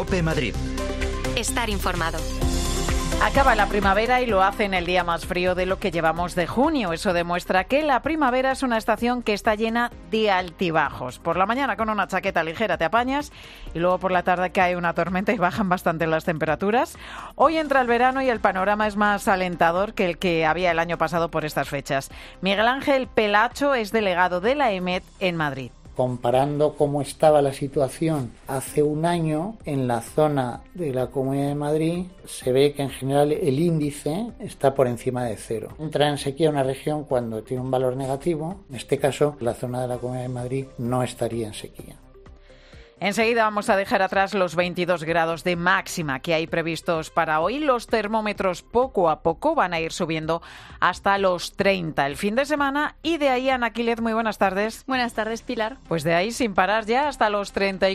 COPE Madrid. Estar informado. Acaba la primavera y lo hace en el día más frío de lo que llevamos de junio. Eso demuestra que la primavera es una estación que está llena de altibajos. Por la mañana con una chaqueta ligera te apañas y luego por la tarde cae una tormenta y bajan bastante las temperaturas. Hoy entra el verano y el panorama es más alentador que el que había el año pasado por estas fechas. Miguel Ángel Pelacho es delegado de la EMET en Madrid. Comparando cómo estaba la situación hace un año en la zona de la Comunidad de Madrid, se ve que en general el índice está por encima de cero. Entra en sequía una región cuando tiene un valor negativo. En este caso, la zona de la Comunidad de Madrid no estaría en sequía. Enseguida vamos a dejar atrás los 22 grados de máxima que hay previstos para hoy. Los termómetros poco a poco van a ir subiendo hasta los 30 el fin de semana y de ahí, Ana Quilet, muy buenas tardes. Buenas tardes, Pilar. Pues de ahí sin parar ya hasta los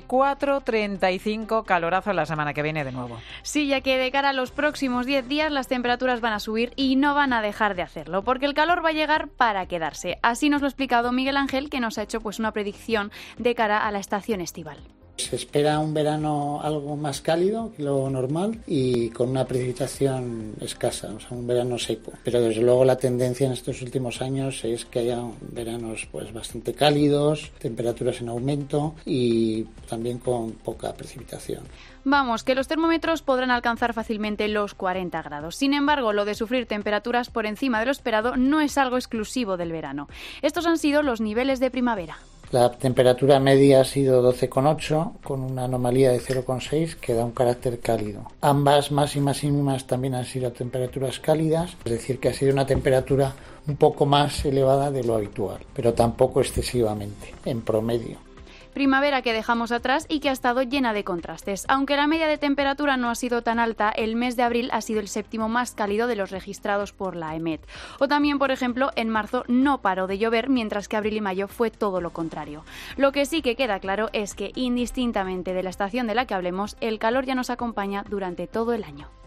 34, 35, calorazo la semana que viene de nuevo. Sí, ya que de cara a los próximos 10 días las temperaturas van a subir y no van a dejar de hacerlo, porque el calor va a llegar para quedarse. Así nos lo ha explicado Miguel Ángel, que nos ha hecho una predicción de cara a la estación estival. Se espera un verano algo más cálido que lo normal y con una precipitación escasa, o sea, un verano seco. Pero desde luego la tendencia en estos últimos años es que haya veranos bastante cálidos, temperaturas en aumento y también con poca precipitación. Vamos, que los termómetros podrán alcanzar fácilmente los 40 grados. Sin embargo, lo de sufrir temperaturas por encima de lo esperado no es algo exclusivo del verano. Estos han sido los niveles de primavera. La temperatura media ha sido 12,8, con una anomalía de 0,6 que da un carácter cálido. Ambas máximas y mínimas también han sido temperaturas cálidas, es decir, que ha sido una temperatura un poco más elevada de lo habitual, pero tampoco excesivamente, en promedio. Primavera que dejamos atrás y que ha estado llena de contrastes. Aunque la media de temperatura no ha sido tan alta, el mes de abril ha sido el séptimo más cálido de los registrados por la EMET. O también, por ejemplo, en marzo no paró de llover, mientras que abril y mayo fue todo lo contrario. Lo que sí que queda claro es que, indistintamente de la estación de la que hablemos, el calor ya nos acompaña durante todo el año.